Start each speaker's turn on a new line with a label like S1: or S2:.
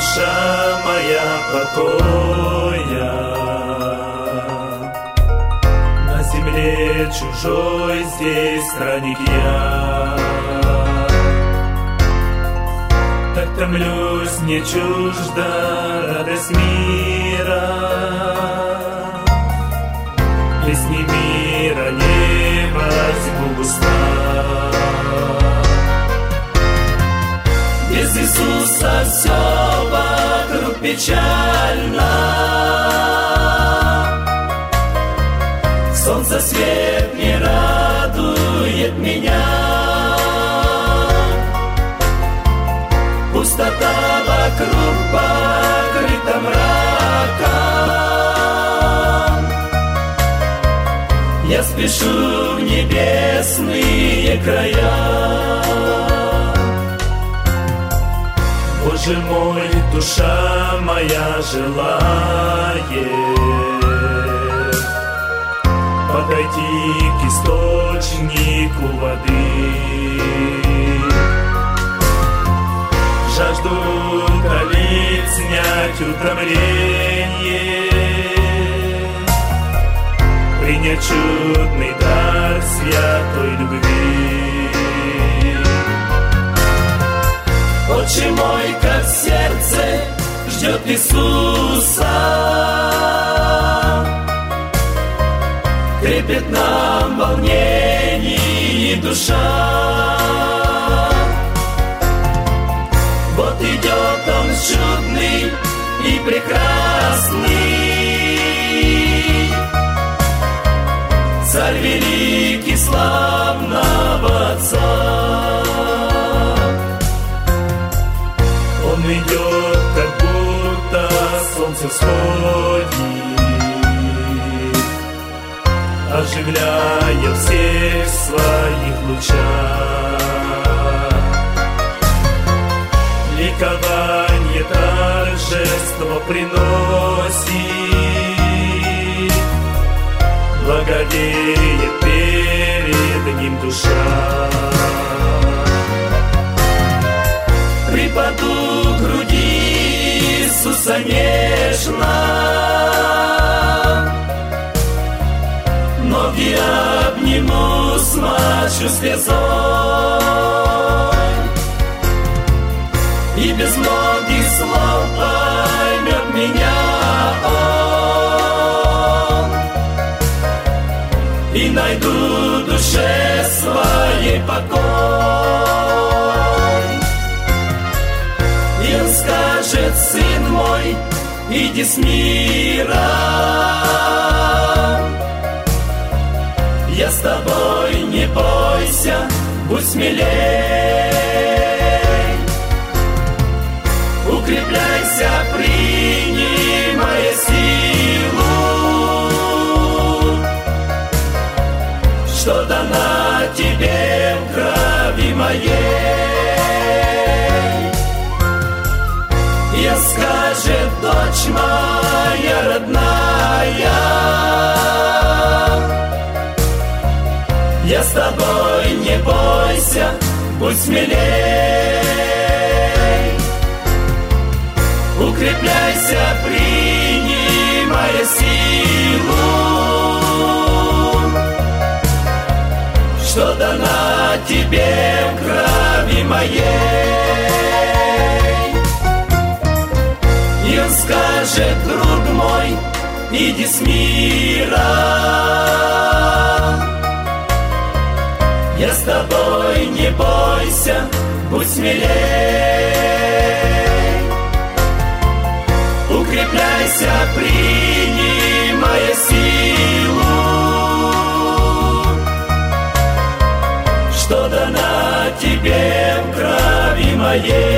S1: душа моя покоя. На земле чужой здесь странник я. Так томлюсь, мне чужда радость мира. Песни мира не возьму густа. Без Иисуса все вокруг печально. Солнце свет не радует меня. Пустота вокруг покрыта мраком. Я спешу в небесные края. Боже мой, душа моя желает подойти к источнику воды. Жажду утолить, снять утомление, принять чудный дар святой любви. Отче мой, как сердце ждет Иисуса, трепет нам волнений душа. Вот идет Он чудный и прекрасный, Царь великий славного Отца. Он идет, как будто солнце всходит, оживляя всех в своих лучах. Ликование, торжество приносит, благодеет перед Ним душа. Припаду к груди Иисуса нежно, ноги обниму, смачу слезой, и без многих слов поймет меня Он, и найду душе своей покой. И Он скажет: сын мой, иди с миром, я с тобой, не бойся, будь смелей. Укрепляйся, принимая силу, что дана тебе в крови моей. И скажет: дочь моя родная, я с тобой, не бойся, будь смелей. Укрепляйся, принимая силу, что дана тебе в крови моей. И Он скажет: друг мой, иди с миром, я с тобой, не бойся, будь смелей. Укрепляйся, принимая силу, что дана тебе в крови моей.